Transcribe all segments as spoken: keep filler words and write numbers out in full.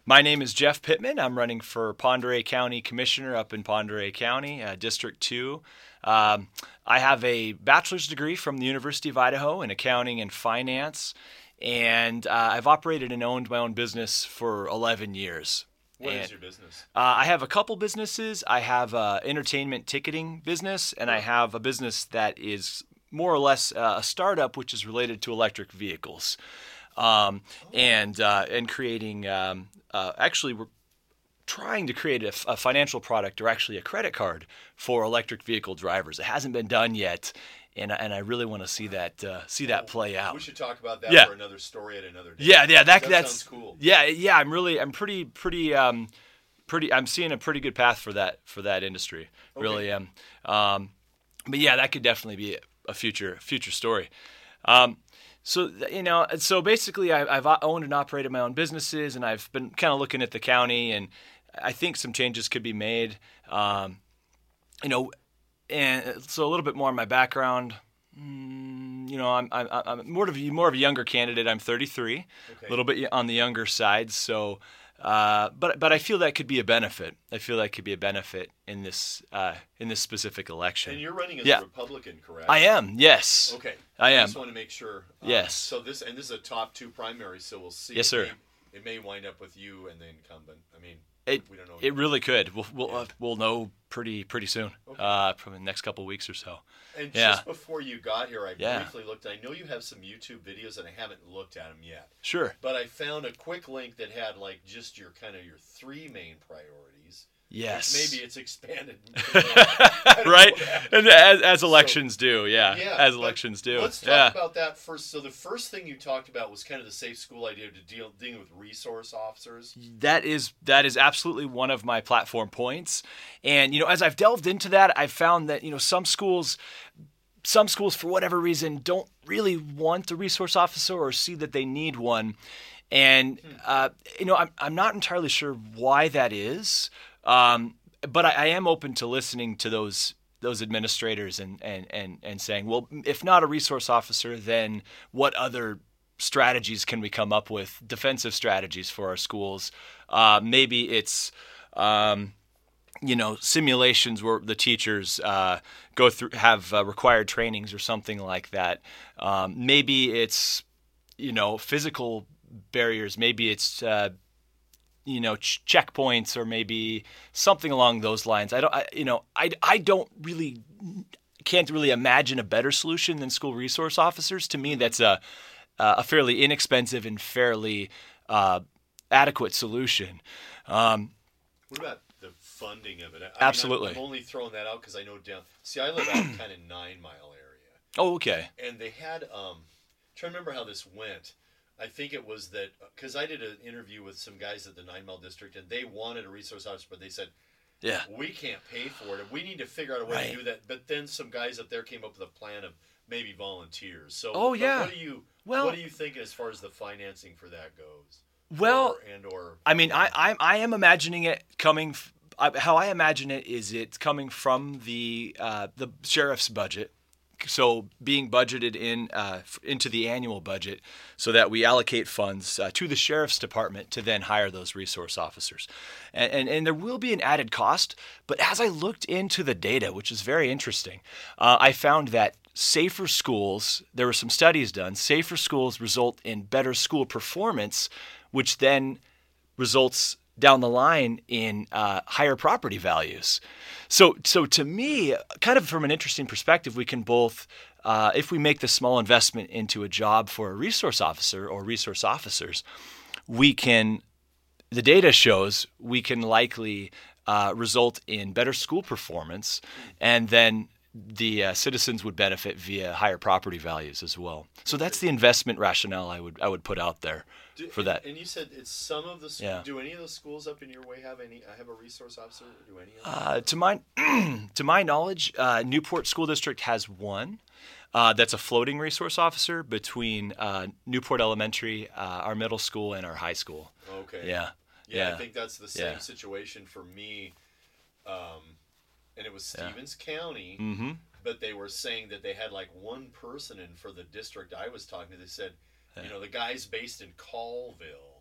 My name is Jeff Pittman. I'm running for Pend Oreille County Commissioner up in Pend Oreille County, uh, District two. Um, I have a bachelor's degree from the University of Idaho in accounting and finance, and uh, I've operated and owned my own business for eleven years. What and, is your business? Uh, I have a couple businesses. I have an entertainment ticketing business, and I have a business that is more or less uh, a startup which is related to electric vehicles. Um, and uh, and creating um, uh, actually we're trying to create a, a financial product or actually a credit card for electric vehicle drivers. It hasn't been done yet, and and I really want to see that uh, see that play out. We should talk about that yeah. for another story at another day. Yeah, yeah, that, that that's sounds cool. Yeah, yeah, I'm really I'm pretty pretty um pretty I'm seeing a pretty good path for that for that industry. Okay. Really am. Um, but yeah, that could definitely be a future future story. Um, So, you know, so basically I, I've owned and operated my own businesses, and I've been kind of looking at the county, and I think some changes could be made. Um, you know, and so a little bit more on my background. Mm, you know, I'm, I'm, I'm more of a, more of a younger candidate. I'm thirty-three, Okay. a little bit on the younger side. So, uh, but but I feel that could be a benefit. I feel that could be a benefit in this uh, in this specific election. And you're running as Yeah. a Republican, correct? I am. Yes. Okay. I am. just want to make sure. Um, Yes. So this and this is a top two primary, so we'll see. Yes, It sir. may, it may wind up with you and the incumbent. I mean, It we don't know. it really could. We'll we'll, Yeah. uh, we'll know pretty pretty soon. Okay. Uh, probably the next couple of weeks or so. And Yeah. just before you got here, I Yeah. briefly looked. I know you have some YouTube videos, and I haven't looked at them yet. Sure. But I found a quick link that had like just your kind of your three main priorities. Yes. Maybe it's expanded. I don't right. know that. And as as elections do, yeah. Yeah, as but elections do. Let's talk yeah. about that first. So the first thing you talked about was kind of the safe school idea to deal dealing with resource officers. That is that is absolutely one of my platform points. And you know, as I've delved into that, I've found that, you know, some schools some schools for whatever reason don't really want a resource officer or see that they need one. And uh, you know, I'm I'm not entirely sure why that is. Um, but I, I am open to listening to those those administrators and, and, and, and saying, well, if not a resource officer, then what other strategies can we come up with, defensive strategies for our schools? Uh, maybe it's, um, you know, simulations where the teachers uh, go through, have uh, required trainings or something like that. Um, maybe it's, you know, physical barriers. Maybe it's, uh, you know, ch- checkpoints, or maybe something along those lines. I don't, I, you know, I, I don't really, can't really imagine a better solution than school resource officers. To me, that's a, a fairly inexpensive and fairly uh, adequate solution. Um, What about the funding of it? I mean, Absolutely. I'm, I'm only throwing that out because I know down. See, I live out kind of nine mile area, oh, okay. and they had. Um, trying to remember how this went. I think it was that because I did an interview with some guys at the Nine Mile District, and they wanted a resource officer, but they said, Yeah. we can't pay for it, and we need to figure out a way Right. to do that. But then some guys up there came up with a plan of maybe volunteers. So, Oh, but yeah. What do you Well- What are you thinking as far as the financing for that goes? Well, or, and or I mean, I, I I am imagining it coming. F- I, how I imagine it is it's coming from the uh, the sheriff's budget. So being budgeted in uh, f- into the annual budget, so that we allocate funds uh, to the sheriff's department to then hire those resource officers, and, and and there will be an added cost. But as I looked into the data, which is very interesting, uh, I found that safer schools. There were some studies done. Safer schools result in better school performance, which then results down the line in uh, higher property values. So, so to me, kind of from an interesting perspective, we can both, uh, if we make the small investment into a job for a resource officer or resource officers, we can, the data shows we can likely uh, result in better school performance, and then the uh, citizens would benefit via higher property values as well. So that's the investment rationale I would I would put out there. Do- for and, that. And you said it's some of the schools. Yeah. Do any of those schools up in your way have any? I have a resource officer. Do any of them? Uh, to my to my knowledge, uh, Newport School District has one. Uh, that's a floating resource officer between uh, Newport Elementary, uh, our middle school, and our high school. Okay. Yeah. Yeah, Yeah. I think that's the same Yeah. situation for me. Um, and it was Yeah. Stevens County, Mm-hmm. but they were saying that they had like one person in for the district I was talking to. They said, Yeah. you know, the guy's based in Colville,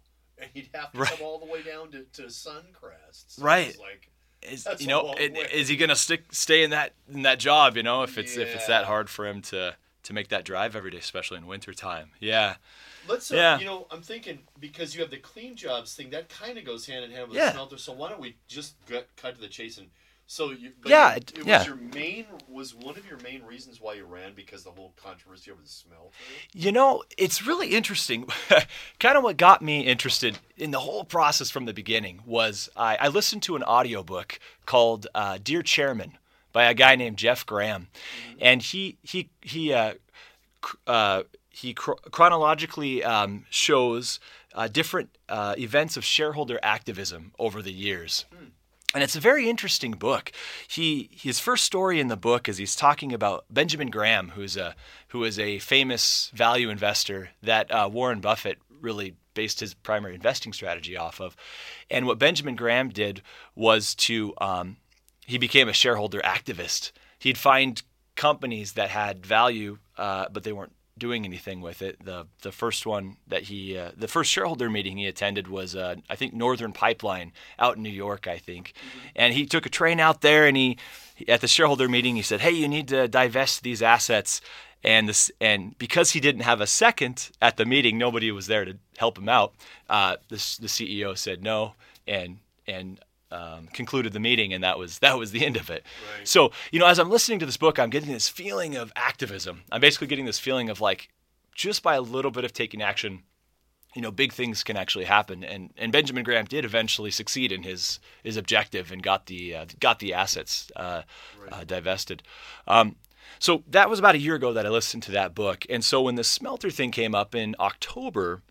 and he'd have to Right. come all the way down to, to Suncrest. So Right. It's like, Is, That's you a know, long it, way. is he gonna stick stay in that in that job? You know, if it's if it's that Yeah. hard for him to to make that drive every day, especially in wintertime. Yeah. let's, uh, Yeah. you know, I'm thinking, because you have the clean jobs thing, that kind of goes hand in hand with Yeah. the smelter. So why don't we just get, cut to the chase and so you, but Yeah, it, it- it yeah. was your main was one of your main reasons why you ran, because the whole controversy over the smelter. You know, it's really interesting. Kind of what got me interested in the whole process from the beginning was I, I listened to an audiobook called uh, Dear Chairman by a guy named Jeff Graham. And he he he uh, cr- uh, he cr- chronologically um, shows uh, different uh, events of shareholder activism over the years. And it's a very interesting book. He his first story in the book is he's talking about Benjamin Graham, who's a who is a famous value investor that uh, Warren Buffett really based his primary investing strategy off of. And what Benjamin Graham did was to um, he became a shareholder activist. He'd find companies that had value, uh, but they weren't doing anything with it. The the first one that he, uh, the first shareholder meeting he attended was, uh, I think, Northern Pipeline out in New York, I think. Mm-hmm. And he took a train out there, and he, at the shareholder meeting, he said, "Hey, you need to divest these assets." And this, and because he didn't have a second at the meeting, nobody was there to help him out. Uh, the the C E O said no, and and. Um, concluded the meeting, and that was that was the end of it. Right. So, you know, as I'm listening to this book, I'm getting this feeling of activism. I'm basically getting this feeling of like, just by a little bit of taking action, you know, big things can actually happen. And and Benjamin Graham did eventually succeed in his his objective and got the uh, got the assets uh, Right. uh, divested. Um, so that was about a year ago that I listened to that book. And so when the smelter thing came up in October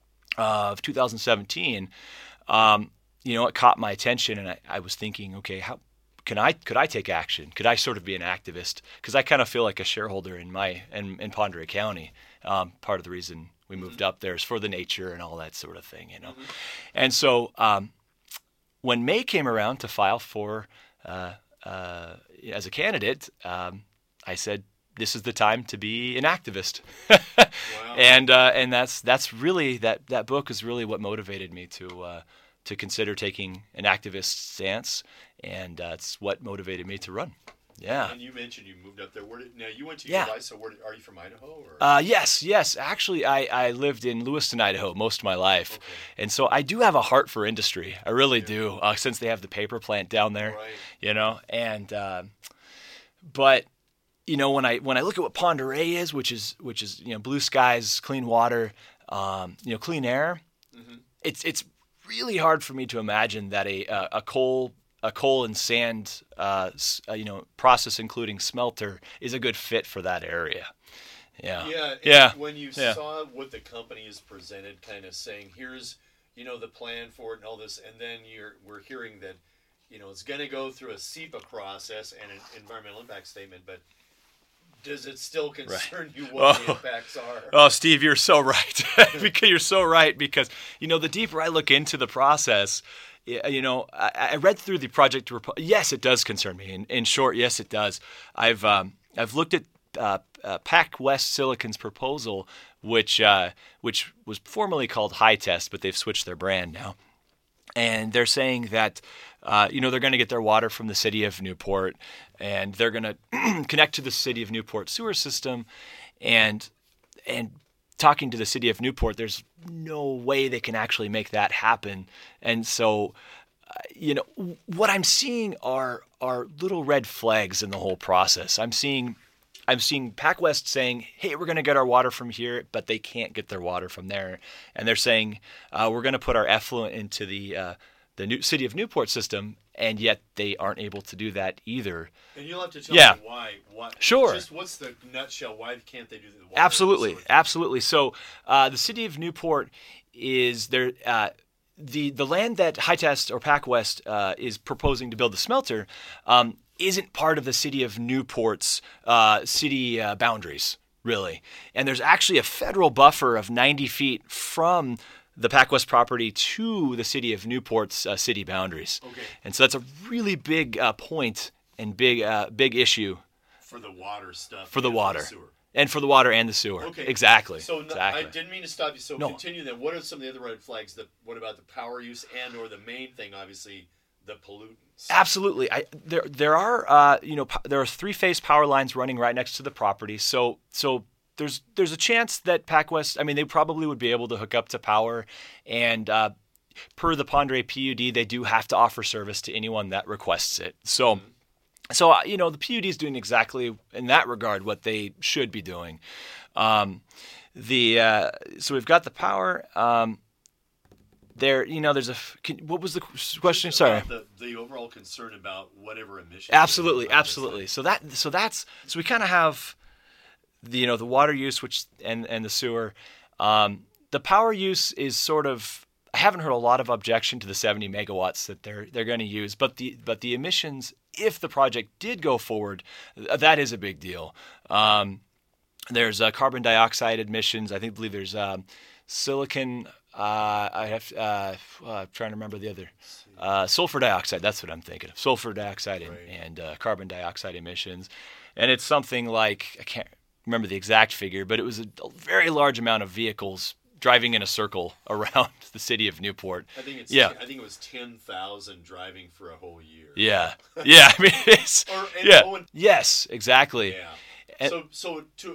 of two thousand seventeen. Um, you know, it caught my attention, and I, I was thinking, okay, how can I could I take action? Could I sort of be an activist? Because I kind of feel like a shareholder in my in, in Pend Oreille County. Um, part of the reason we moved mm-hmm. up there is for the nature and all that sort of thing, you know. Mm-hmm. And so um, when May came around to file for uh, uh, as a candidate, um, I said, this is the time to be an activist. Wow. And uh, and that's that's really that that book is really what motivated me to. Uh, to consider taking an activist stance, and uh, it's what motivated me to run. Yeah. And you mentioned you moved up there. Where did, now, you went to yeah. U I, so where did, are you from Idaho? Or? Uh, yes, yes. Actually, I, I lived in Lewiston, Idaho most of my life. Okay. And so I do have a heart for industry. I really Yeah. do, uh, since they have the paper plant down there, Right. you know. And uh, But, you know, when I when I look at what Pend Oreille is, which is, which is you know, blue skies, clean water, um, you know, clean air, mm-hmm. it's it's really hard for me to imagine that a a, a coal a coal and sand uh, uh, you know process, including smelter, is a good fit for that area. Yeah. Yeah. and Yeah. When you Yeah. saw what the company has presented, kind of saying, here's, you know, the plan for it and all this, and then you're we're hearing that, you know, it's going to go through a S E P A process and an environmental impact statement, but does it still concern right. you what oh. the impacts are? Oh, Steve, you're so right. Because you're so right. Because, you know, the deeper I look into the process, you know, I, I read through the project report. Yes, it does concern me. In, in short, yes, it does. I've um, I've looked at uh, uh, PacWest Silicon's proposal, which uh, which was formerly called High Test, but they've switched their brand now. And they're saying that, uh, you know, they're going to get their water from the city of Newport, and they're going to connect to the city of Newport sewer system. And and talking to the city of Newport, there's no way they can actually make that happen. And so, uh, you know, what I'm seeing are are little red flags in the whole process. I'm seeing I'm seeing PacWest saying, hey, we're going to get our water from here, but they can't get their water from there. And they're saying, uh, we're going to put our effluent into the uh, the new city of Newport system, and yet they aren't able to do that either. And you'll have to tell yeah. me why. Why. Sure. Just what's the nutshell? Why can't they do the water? Absolutely. Absolutely. So uh, the city of Newport is there. Uh, the the land that High Test or PacWest uh, is proposing to build the smelter um, isn't part of the city of Newport's uh, city uh, boundaries, really. And there's actually a federal buffer of ninety feet from the PacWest property to the city of Newport's uh, city boundaries. Okay. And so that's a really big uh, point and big uh, big issue for the water stuff. for the and water. For the sewer. And for the water and the sewer. Okay. Exactly. So no, exactly. I didn't mean to stop you. So No. continue then. What are some of the other red flags? That what about the power use and or the main thing, obviously, the pollutants? Absolutely. I, there there are uh, you know po- there are three phase power lines running right next to the property. So so there's there's a chance that PacWest, I mean, they probably would be able to hook up to power, and uh, per the Pondere P U D, they do have to offer service to anyone that requests it. So. Mm-hmm. So, you know, the P U D is doing exactly in that regard what they should be doing. Um, the uh, so we've got the power. Um, there, you know, there's a. Can, what was the question? Sorry. The, the overall concern about whatever emissions. Absolutely, absolutely. So that so that's so we kind of have the you know the water use, which and and the sewer. Um, the power use is sort of. I haven't heard a lot of objection to the seventy megawatts that they're they're going to use, but the but the emissions, if the project did go forward, that is a big deal. Um, there's uh, carbon dioxide emissions. I think believe there's um, silicon. Uh, I have uh, uh, I'm trying to remember the other uh, sulfur dioxide. That's what I'm thinking of. Sulfur dioxide and, Right. and uh, carbon dioxide emissions, and it's something like I can't remember the exact figure, but it was a, a very large amount of vehicles driving in a circle around the city of Newport. I think it's. Yeah. Ten, I think it was ten thousand driving for a whole year. Yeah, yeah. I mean, it's Or, and, yeah. oh, and- Yes, exactly. yeah. And- so so to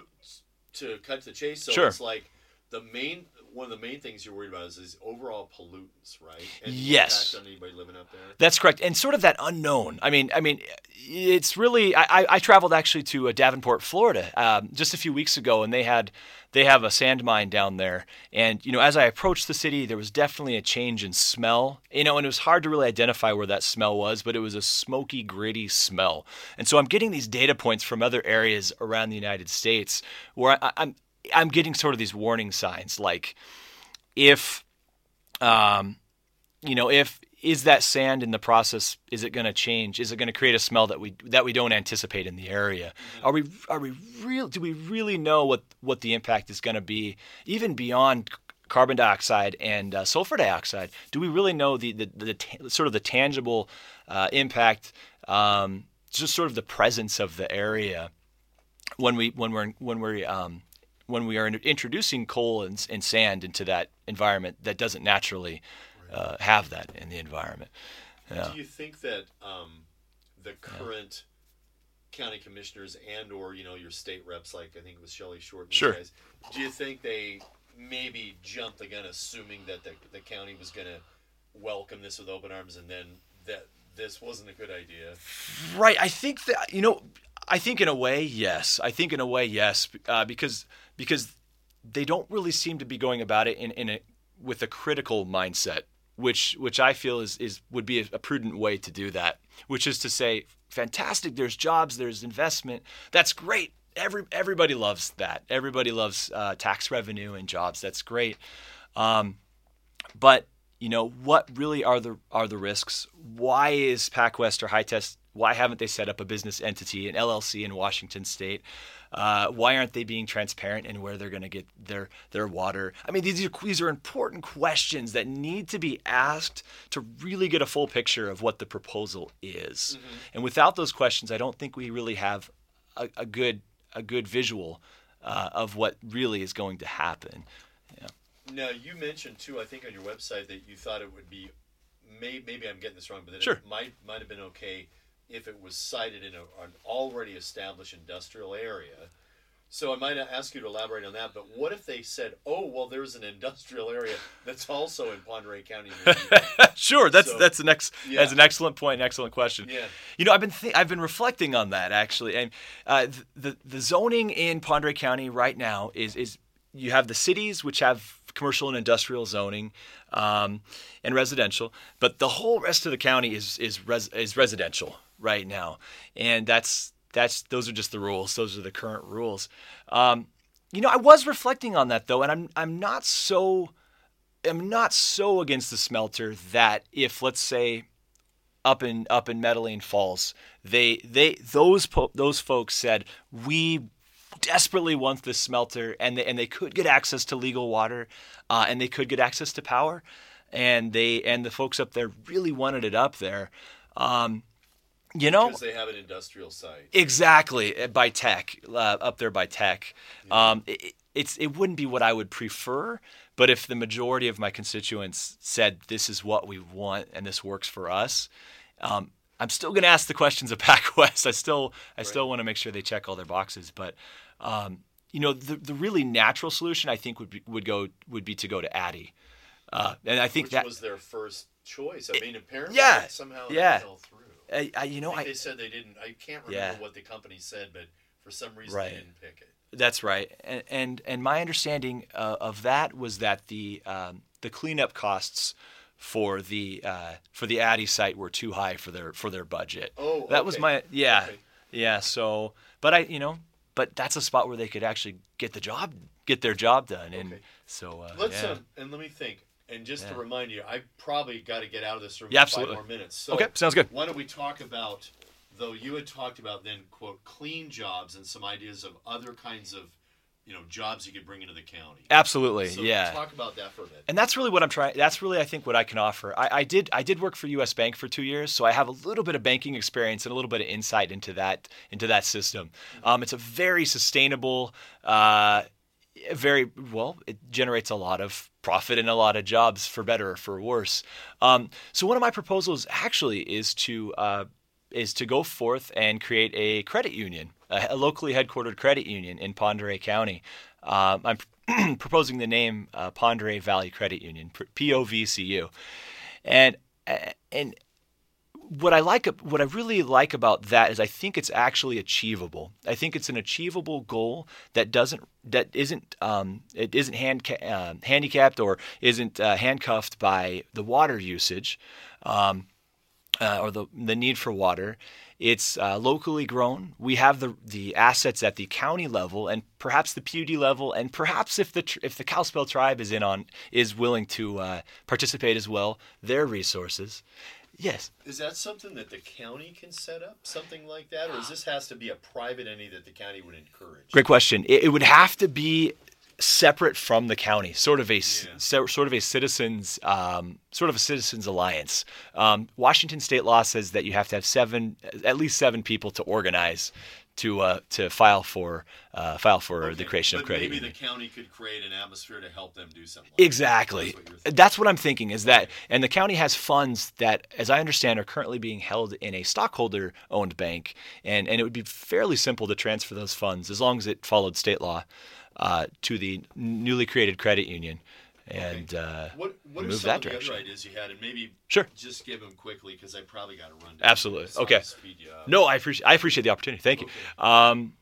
to cut to the chase, so Sure. it's like the main one of the main things you're worried about is, is overall pollutants, right? And the Yes. impact on anybody living up there. That's correct, and sort of that unknown. I mean, I mean, it's really. I, I, I traveled actually to uh, Davenport, Florida, um, just a few weeks ago, and they had they have a sand mine down there. And you know, as I approached the city, there was definitely a change in smell. You know, and it was hard to really identify where that smell was, but it was a smoky, gritty smell. And so I'm getting these data points from other areas around the United States where I, I'm I'm getting sort of these warning signs, like if, um, you know, if is that sand in the process, is it going to change? Is it going to create a smell that we that we don't anticipate in the area? Mm-hmm. Are we are we real? Do we really know what, what the impact is going to be, even beyond carbon dioxide and uh, sulfur dioxide? Do we really know the the, the, the sort of the tangible uh, impact, um, just sort of the presence of the area when we when we're when we're um, when we are introducing coal and, and sand into that environment that doesn't naturally uh, have that in the environment. Yeah. Do you think that um, the current yeah. county commissioners and or you know your state reps, like I think it was Shelley Short, and sure. guys, do you think they maybe jumped the gun, assuming that the, the county was going to welcome this with open arms, and then that this wasn't a good idea? Right. I think that you know. I think in a way, yes. I think in a way, yes, uh, because because they don't really seem to be going about it in, in a with a critical mindset, which which I feel is is would be a, a prudent way to do that. Which is to say, fantastic. There's jobs. There's investment. That's great. Every everybody loves that. Everybody loves uh, tax revenue and jobs. That's great. Um, but you know what really are the are the risks? Why is PacWest or High-Test? Why haven't they set up a business entity, an L L C in Washington State? Uh, why aren't they being transparent in where they're going to get their their water? I mean, these are these are important questions that need to be asked to really get a full picture of what the proposal is. Mm-hmm. And without those questions, I don't think we really have a, a good a good visual uh, of what really is going to happen. Yeah. Now, you mentioned too, I think on your website, that you thought it would be, may, maybe I'm getting this wrong, but that sure. it might might have been okay if it was sited in a, an already established industrial area. So I might ask you to elaborate on that, but what if they said, oh, well, there's an industrial area that's also in Pondere County? Sure, that's so, that's an ex, yeah. that's an excellent point, an excellent question. Yeah. You know, I've been th- I've been reflecting on that actually, and uh, the the zoning in Pondere County right now is is you have the cities which have commercial and industrial zoning um, and residential, but the whole rest of the county is is res- is residential right now, and that's that's those are just the rules. Those are the current rules. Um, you know, I was reflecting on that though, and I'm I'm not so I'm not so against the smelter that if, let's say, up in up in Medellin Falls, they they those po- those folks said we desperately want this smelter, and they and they could get access to legal water, uh, and they could get access to power, and they and the folks up there really wanted it up there. Um, You know, because they have an industrial site. Exactly, uh, by tech, uh, up there by tech. Yeah. Um, it, it's it wouldn't be what I would prefer, but if the majority of my constituents said this is what we want and this works for us, um, I'm still going to ask the questions of PacWest. I still I right. still want to make sure they check all their boxes. But um, you know, the the really natural solution I think would be, would go would be to go to Addy, uh, and I think Which that was their first choice. I mean, apparently yeah, somehow yeah. it fell through. I, I, you know, I think I, they said they didn't. I can't remember yeah. what the company said, but for some reason right. they didn't pick it. That's right, and and, and my understanding uh, of that was that the um, the cleanup costs for the uh, for the Addy site were too high for their for their budget. Oh, that okay. was my yeah okay. yeah. So, but I you know, but that's a spot where they could actually get the job get their job done, and okay. so uh, let's yeah. um, and let me think. And just yeah. to remind you, I probably got to get out of this room yeah, in absolutely. five more minutes. So okay, sounds good. Why don't we talk about, though you had talked about then, quote, clean jobs and some ideas of other kinds of, you know, jobs you could bring into the county. Absolutely, so yeah. talk about that for a bit. And that's really what I'm trying. That's really, I think, what I can offer. I, I did I did work for U S Bank for two years, so I have a little bit of banking experience and a little bit of insight into that into that system. Mm-hmm. Um, it's a very sustainable. Uh, Very well, it generates a lot of profit and a lot of jobs, for better or for worse. Um, so one of my proposals actually is to uh, is to go forth and create a credit union, a, a locally headquartered credit union in Pend Oreille County. Um, I'm proposing the name uh, Pend Oreille Valley Credit Union, P O V C U, and and. What I like, what I really like about that is I think it's actually achievable. I think it's an achievable goal that doesn't, that isn't, um, it isn't hand, uh, handicapped or isn't uh, handcuffed by the water usage, um, uh, or the the need for water. It's uh, locally grown. We have the the assets at the county level and perhaps the P U D level, and perhaps if the if the Kalispel tribe is in on is willing to uh, participate as well, their resources. Yes. Is that something that the county can set up, something like that, or does this has to be a private entity that the county would encourage? Great question. It, it would have to be separate from the county, sort of a yeah. so, sort of a citizens um, sort of a citizens alliance. Um, Washington state law says that you have to have seven, at least seven people to organize to uh, to file for uh, file for okay. the creation but of credit. Maybe union. the county could create an atmosphere to help them do something. Exactly. That's what, That's what I'm thinking. Is that, and the county has funds that, as I understand, are currently being held in a stockholder-owned bank, and and it would be fairly simple to transfer those funds as long as it followed state law uh, to the newly created credit union. And okay. uh, what what are move some that of the direction. other ideas you had, and maybe sure. just give them quickly because I probably got to run. Down Absolutely. so okay. Speed you up. No, I appreciate I appreciate the opportunity. Thank okay. you. Um,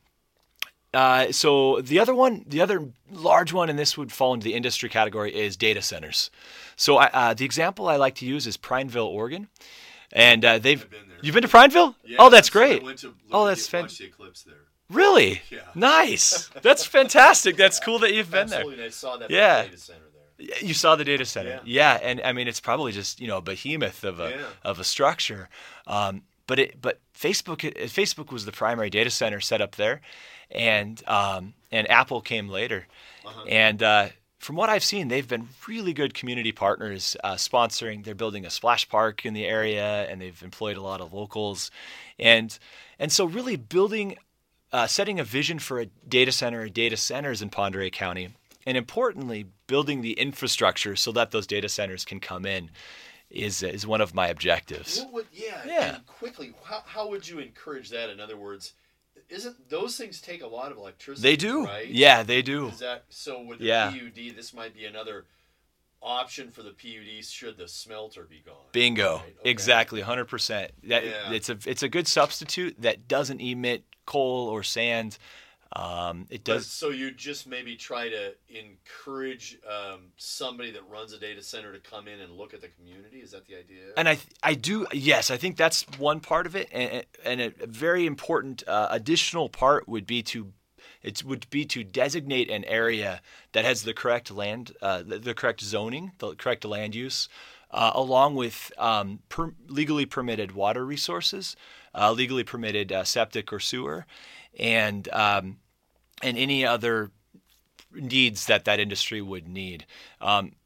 uh, so the other one, the other large one, and this would fall into the industry category, is data centers. So I, uh, the example I like to use is Prineville, Oregon, and uh, they've. I've been there. You've been to Prineville? Yeah, oh, that's so great. I went to look oh, at that's the, fantastic. watch the eclipse there. Really? Yeah. Nice. That's fantastic. That's cool that you've been Absolutely. there. And I saw that Yeah. data center there. You saw the data center, yeah. yeah, and I mean it's probably just you know a behemoth of a yeah. of a structure, um, but it but Facebook Facebook was the primary data center set up there, and um, and Apple came later, uh-huh. and uh, from what I've seen, they've been really good community partners, uh, sponsoring. They're building a splash park in the area, and they've employed a lot of locals, and and so really building, uh, setting a vision for a data center or data centers in Pend Oreille County. And importantly, building the infrastructure so that those data centers can come in is is one of my objectives. What would, yeah, yeah. And quickly, how, how would you encourage that? In other words, isn't those things take a lot of electricity? They do. Right? Yeah, they do. Is that so? With the yeah. P U D, this might be another option for the P U D should the smelter be gone. Bingo. Right? Okay. Exactly. one hundred percent. That yeah. it's a it's a good substitute that doesn't emit coal or sand. Um, it does. But, so you just maybe try to encourage um, somebody that runs a data center to come in and look at the community. Is that the idea? And I, I do. Yes, I think that's one part of it, and, and a very important uh, additional part would be to, it would be to designate an area that has the correct land, uh, the, the correct zoning, the correct land use, uh, along with um, per, legally permitted water resources, uh, legally permitted uh, septic or sewer, and um, and any other needs that that industry would need. Um,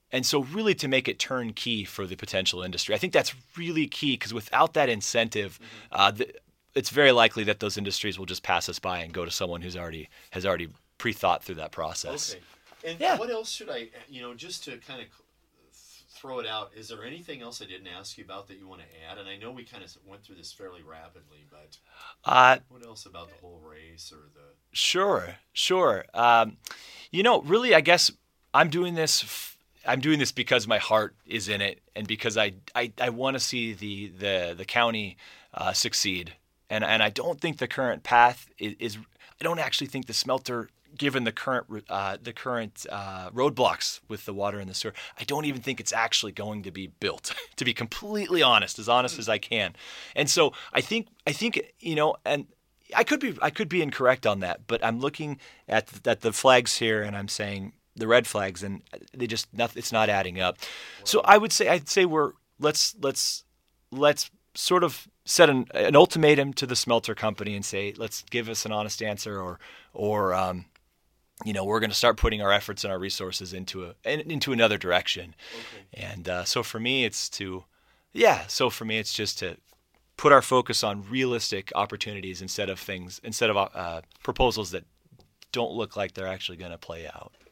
And so really to make it turnkey for the potential industry. I think that's really key because without that incentive, mm-hmm. uh, the, it's very likely that those industries will just pass us by and go to someone who's already has already pre-thought through that process. Okay. And yeah. what else should I, you know, just to kind of throw it out, is there anything else I didn't ask you about that you want to add? And I know we kind of went through this fairly rapidly, but uh, what else about the whole race or the... Sure, sure. Um, you know, really, I guess I'm doing this... F- I'm doing this because my heart is in it, and because I I, I want to see the the the county uh, succeed, and and I don't think the current path is, is I don't actually think the smelter, given the current uh, the current uh, roadblocks with the water and the sewer, I don't even think it's actually going to be built. To be completely honest, as honest as I can, and so I think I think you know, and I could be I could be incorrect on that, but I'm looking at at the flags here, and I'm saying. The red flags, and they just nothing. It's not adding up. Wow. So I would say I'd say we're let's let's let's sort of set an, an ultimatum to the smelter company and say let's give us an honest answer, or or um, you know we're going to start putting our efforts and our resources into a into another direction. Okay. And uh, so for me, it's to yeah. So for me, it's just to put our focus on realistic opportunities instead of things instead of uh, proposals that don't look like they're actually going to play out.